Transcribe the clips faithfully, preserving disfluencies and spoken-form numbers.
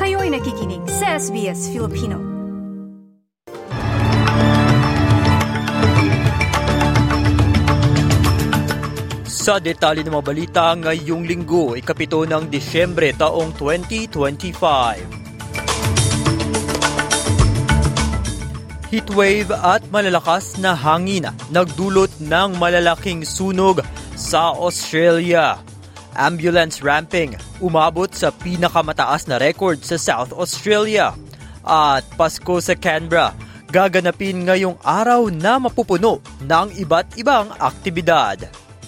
Kayo'y nakikinig sa S B S Filipino. Sa detalye ng mga balita ngayong linggo, ikapito ng Disyembre taong twenty twenty-five. Heatwave at malalakas na hangin nagdulot ng malalaking sunog sa Australia. Ambulance ramping umabot sa pinakamataas na record sa South Australia. At Pasko sa Canberra, gaganapin ngayong araw na mapupuno ng iba't ibang aktibidad.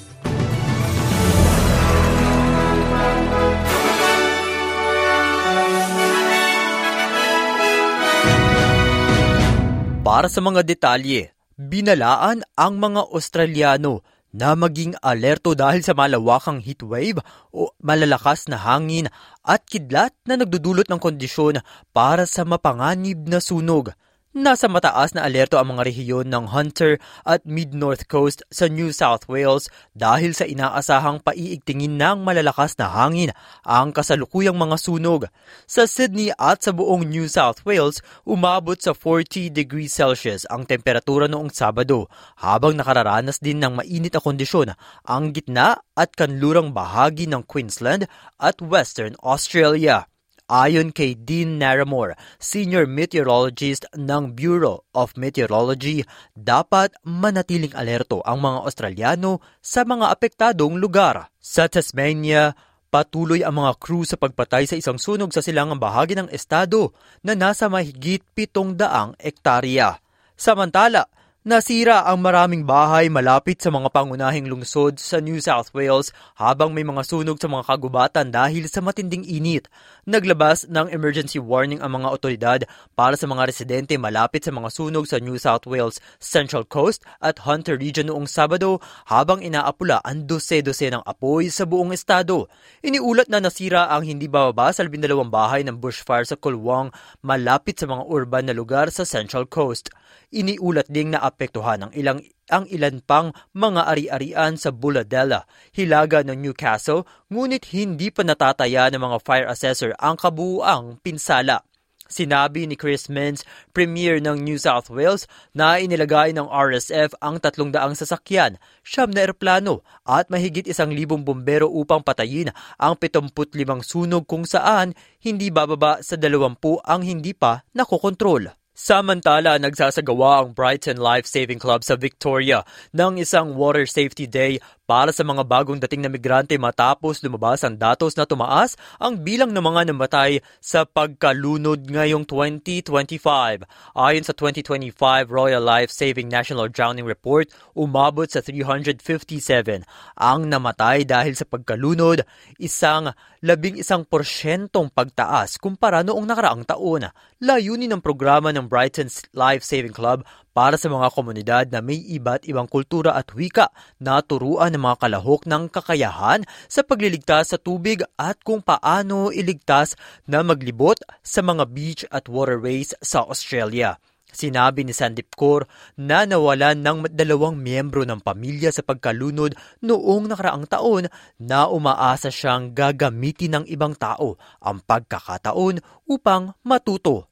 Para sa mga detalye, binalaan ang mga Australiano na maging alerto dahil sa malawakang heatwave o malalakas na hangin at kidlat na nagdudulot ng kondisyon para sa mapanganib na sunog. Nasa mataas na alerto ang mga rehiyon ng Hunter at Mid-North Coast sa New South Wales dahil sa inaasahang paiigtingin ng malalakas na hangin ang kasalukuyang mga sunog. Sa Sydney at sa buong New South Wales, umabot sa forty degrees Celsius ang temperatura noong Sabado, habang nakararanas din ng mainit na kondisyon ang gitna at kanlurang bahagi ng Queensland at Western Australia. Ayon kay Dean Naramore, Senior Meteorologist ng Bureau of Meteorology, dapat manatiling alerto ang mga Australiano sa mga apektadong lugar. Sa Tasmania, patuloy ang mga crew sa pagpatay sa isang sunog sa silangang bahagi ng estado na nasa mahigit pitong daang ektarya. Samantala, nasira ang maraming bahay malapit sa mga pangunahing lungsod sa New South Wales habang may mga sunog sa mga kagubatan dahil sa matinding init. Naglabas ng emergency warning ang mga otoridad para sa mga residente malapit sa mga sunog sa New South Wales Central Coast at Hunter Region noong Sabado habang inaapula ang dose-dose ng apoy sa buong estado. Iniulat na nasira ang hindi bababa sa labindalawang bahay ng bushfire sa Kulwang malapit sa mga urban na lugar sa Central Coast. Iniulat ding na apektuhan ang ilang ang ilan pang mga ari-arian sa Bulladella, hilaga ng Newcastle, ngunit hindi pa natataya ng mga fire assessor ang kabuuang pinsala. Sinabi ni Chris Minns, Premier ng New South Wales, na inilagay ng R S F ang tatlong daang sasakyan, siyam na eroplano at mahigit isang libong bombero upang patayin ang pitongput limang sunog kung saan hindi bababa sa dalawampu ang hindi pa nakokontrol. Samantala, nagsasagawa ang Brighton Life Saving Club sa Victoria ng isang Water Safety Day para sa mga bagong dating na migrante matapos lumabas ang datos na tumaas ang bilang ng mga namatay sa pagkalunod ngayong twenty twenty-five. Ayon sa twenty twenty-five Royal Life Saving National Drowning Report, umabot sa three hundred fifty-seven ang namatay dahil sa pagkalunod, isang labing isang porsyentong pagtaas kumpara noong nakaraang taon. Layunin ng programa ng Brighton Life Saving Club para sa mga komunidad na may iba't ibang kultura at wika na turuan ng mga kalahok ng kakayahan sa pagliligtas sa tubig at kung paano iligtas na maglibot sa mga beach at waterways sa Australia. Sinabi ni Sandip Kaur na nawalan ng dalawang miyembro ng pamilya sa pagkalunod noong nakaraang taon na umaasa siyang gagamitin ng ibang tao ang pagkakataon upang matuto.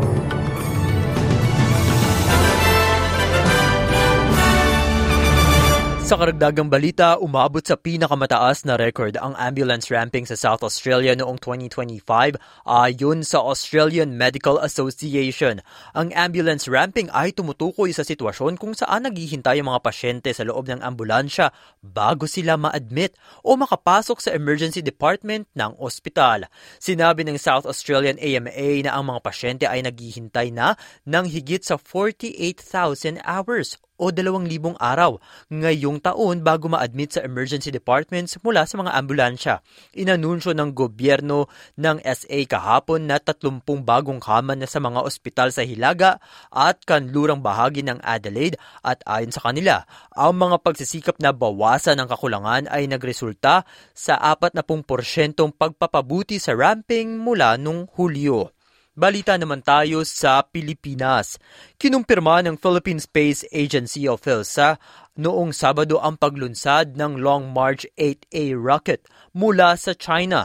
Sa karagdagang balita, umabot sa pinakamataas na record ang ambulance ramping sa South Australia noong twenty twenty-five ayon sa Australian Medical Association. Ang ambulance ramping ay tumutukoy sa sitwasyon kung saan naghihintay ang mga pasyente sa loob ng ambulansya bago sila ma-admit o makapasok sa emergency department ng ospital. Sinabi ng South Australian A M A na ang mga pasyente ay naghihintay na ng higit sa forty-eight thousand hours o dalawang libong araw ngayong taon bago ma-admit sa emergency departments mula sa mga ambulansya. Inanunsyo ng gobyerno ng S A kahapon na tatlumpung bagong kama na sa mga ospital sa Hilaga at kanlurang bahagi ng Adelaide at ayon sa kanila, ang mga pagsisikap na bawasan ang kakulangan ay nagresulta sa forty percent pagpapabuti sa ramping mula nung Hulyo. Balita naman tayo sa Pilipinas. Kinumpirma ng Philippine Space Agency o PhilSA noong Sabado ang paglunsad ng Long March eight A rocket mula sa China.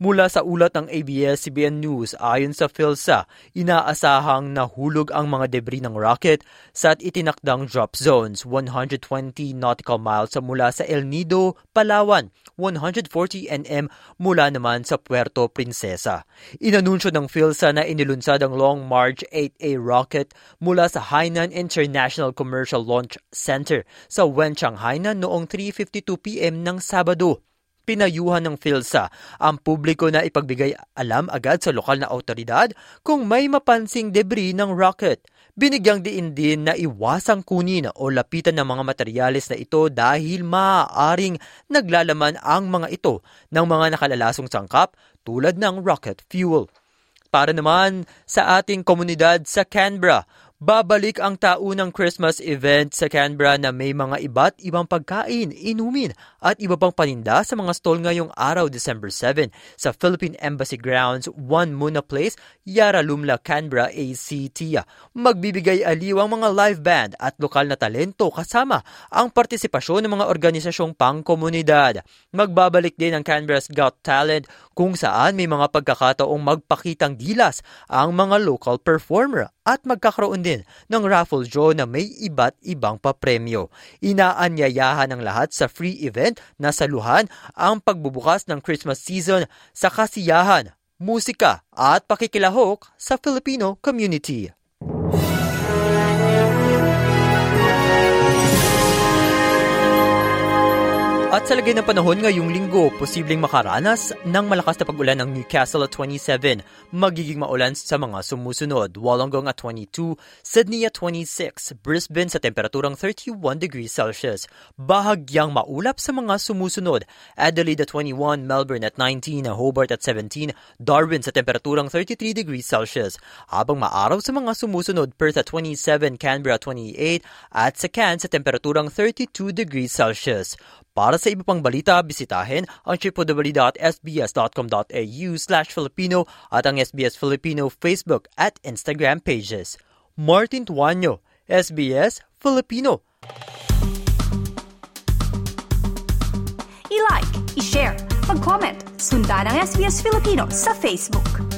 Mula sa ulat ng A B S C B N News, ayon sa PhilSA, inaasahang nahulog ang mga debris ng rocket sa itinakdang drop zones one hundred twenty nautical miles mula sa El Nido, Palawan, one hundred forty nm mula naman sa Puerto Princesa. Inanunsyo ng PhilSA na inilunsad ang Long March eight A rocket mula sa Hainan International Commercial Launch Center sa Wenchang, Hainan noong three fifty-two p m ng Sabado. Pinayuhan ng PhilSA ang publiko na ipagbigay alam agad sa lokal na awtoridad kung may mapansing debris ng rocket. Binigyang diin din na iwasang kunin o lapitan ng mga materyales na ito dahil maaaring naglalaman ang mga ito ng mga nakalalasong sangkap tulad ng rocket fuel. Para naman sa ating komunidad sa Canberra, babalik ang taunang Christmas event sa Canberra na may mga iba't ibang pagkain, inumin at iba pang paninda sa mga stall ngayong araw, December seventh sa Philippine Embassy Grounds, One Muna Place, Yarralumla, Canberra, A C T. Magbibigay aliw ang mga live band at lokal na talento kasama ang partisipasyon ng mga organisasyong pangkomunidad. Magbabalik din ang Canberra's Got Talent kung saan may mga pagkakataong magpakitang gilas ang mga local performer at magkakaroon din ng raffle draw na may iba't ibang papremyo. Inaanyayahan ng lahat sa free event na saluhan ang pagbubukas ng Christmas season sa kasiyahan, musika at pakikilahok sa Filipino community. At sa lagay ng panahon ngayong linggo, posibleng makaranas ng malakas na pag-ulan ng Newcastle at twenty-seven, magiging maulan sa mga sumusunod. Wollongong at twenty-two, Sydney at twenty-six, Brisbane sa temperaturang thirty-one degrees Celsius. Bahagyang maulap sa mga sumusunod. Adelaide at twenty-one, Melbourne at nineteen, Hobart at seventeen, Darwin sa temperaturang thirty-three degrees Celsius. Habang maaraw sa mga sumusunod, Perth at twenty-seven, Canberra at twenty-eight, at sa Cairns sa temperaturang thirty-two degrees Celsius. Para sa iba pang balita, bisitahin ang w w w dot s b s dot com dot a u slash Filipino at ang S B S Filipino Facebook at Instagram pages. Martin Tuanyo, S B S Filipino. I-like, i-share, mag-comment, sundan ang S B S Filipino sa Facebook.